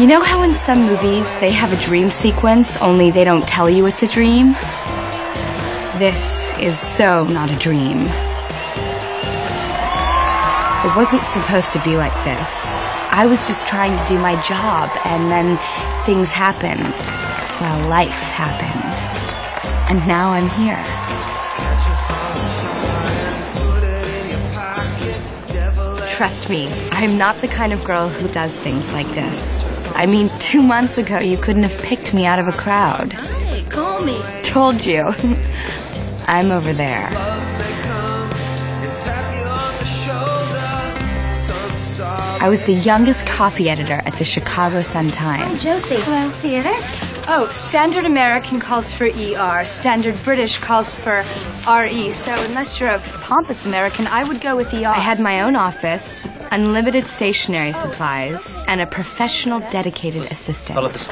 You know how in some movies they have a dream sequence, only they don't tell you it's a dream? This is so not a dream. It wasn't supposed to be like this. I was just trying to do my job, and then things happened. Well, life happened. And now I'm here. Trust me, I'm not the kind of girl who does things like this. I mean, 2 months ago, you couldn't have picked me out of a crowd. Hey, call me. Told you. I'm over there. I was the youngest copy editor at the Chicago Sun-Times. Oh, Josie. Hello, theater? Oh, standard American calls for ER. Standard British calls for RE. So unless you're a pompous American, I would go with ER. I had my own office, unlimited stationery supplies, and a professional dedicated assistant.